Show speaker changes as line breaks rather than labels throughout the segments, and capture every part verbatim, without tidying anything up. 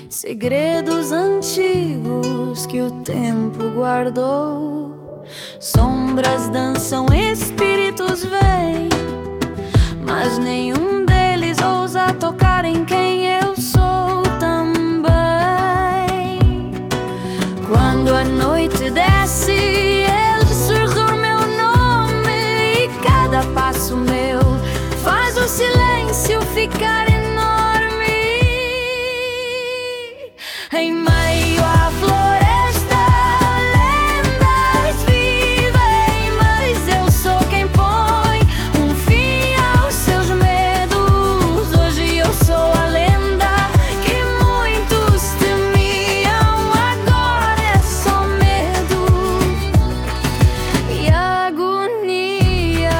segredos antigos que o tempo guardou. Sombras dançam, espíritos vêm, mas nenhum deles ousa tocar em quem eu sou também. Quando a noite desce, eu sussurro meu nome, e cada passo meu faz o silêncio ficar enorme. Em meio à floresta, lendas vivem, mas eu sou quem põe um fim aos seus medos. Hoje eu sou a lenda que muitos temiam, agora é só medo e agonia.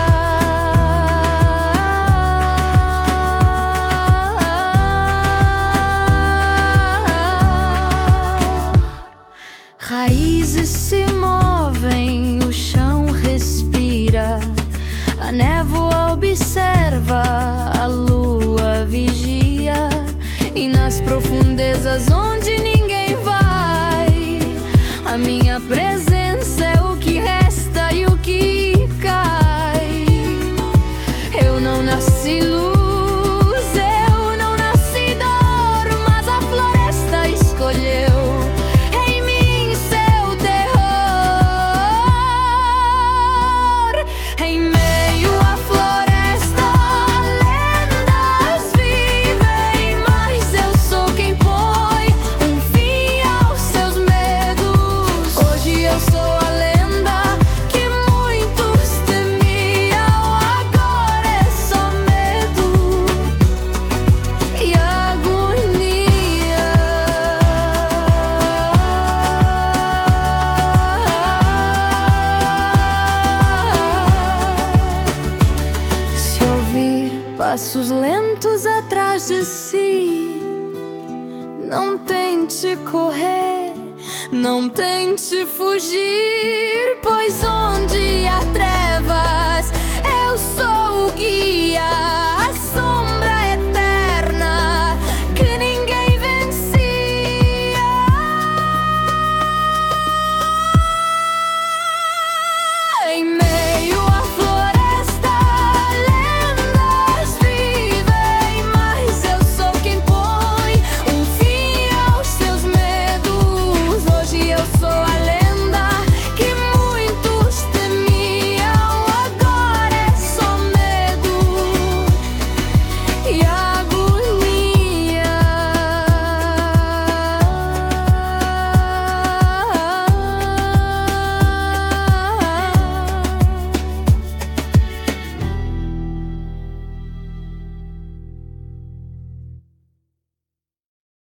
Raízes se movem, o chão respira, a névoa observa, a lua vigia. E nas profundezas onde ninguém vai, a minha presença é o que resta e o que cai. Eu não nasci luz, eu não nasci dor, mas a floresta escolheu em meio à floresta, lendas vivem, mas eu sou quem põe um fim aos seus medos. Hoje eu sou a lenda que muitos temiam, agora é só medo e agonia. Passos lentos atrás de si, não tente correr, não tente fugir, pois onde há trevas eu sou o guia.